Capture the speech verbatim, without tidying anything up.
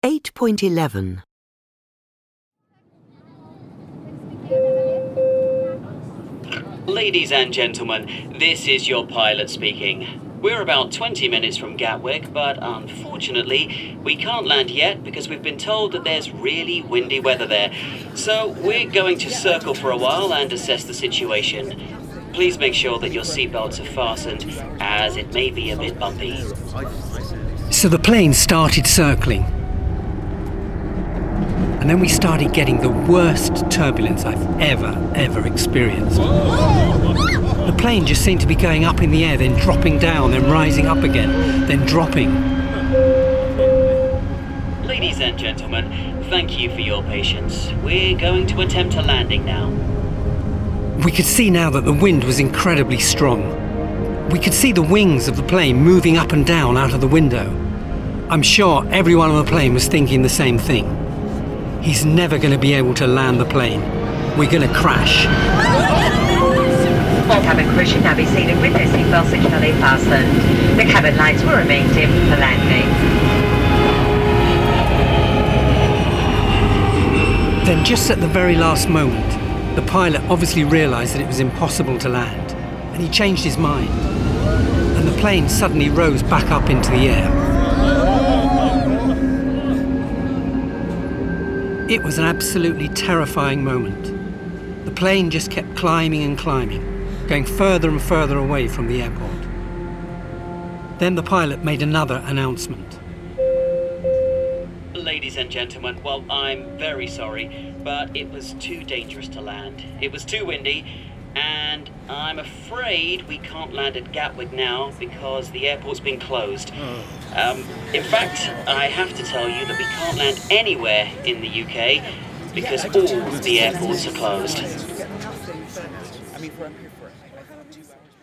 eight point eleven. Ladies and gentlemen, this is your pilot speaking. We're about twenty minutes from Gatwick, but unfortunately, we can't land yet because we've been told that there's really windy weather there. So we're going to circle for a while and assess the situation. Please make sure that your seatbelts are fastened, as it may be a bit bumpy. So the plane started circling. And then we started getting the worst turbulence I've ever, ever experienced. The plane just seemed to be going up in the air, then dropping down, then rising up again, then dropping. Ladies and gentlemen, thank you for your patience. We're going to attempt a landing now. We could see now that the wind was incredibly strong. We could see the wings of the plane moving up and down out of the window. I'm sure everyone on the plane was thinking the same thing. He's never going to be able to land the plane. We're going to crash. All cabin crew should now be seated with their seatbelts securely fastened. The cabin lights will remain dim for landing. Then just at the very last moment, the pilot obviously realised that it was impossible to land, and he changed his mind. And the plane suddenly rose back up into the air. It was an absolutely terrifying moment. The plane just kept climbing and climbing, going further and further away from the airport. Then the pilot made another announcement. Ladies and gentlemen, well, I'm very sorry, but it was too dangerous to land. It was too windy, and I'm afraid we can't land at Gatwick now because the airport's been closed. Um, in fact, I have to tell you that we can't land anywhere in the U K because all the airports are closed.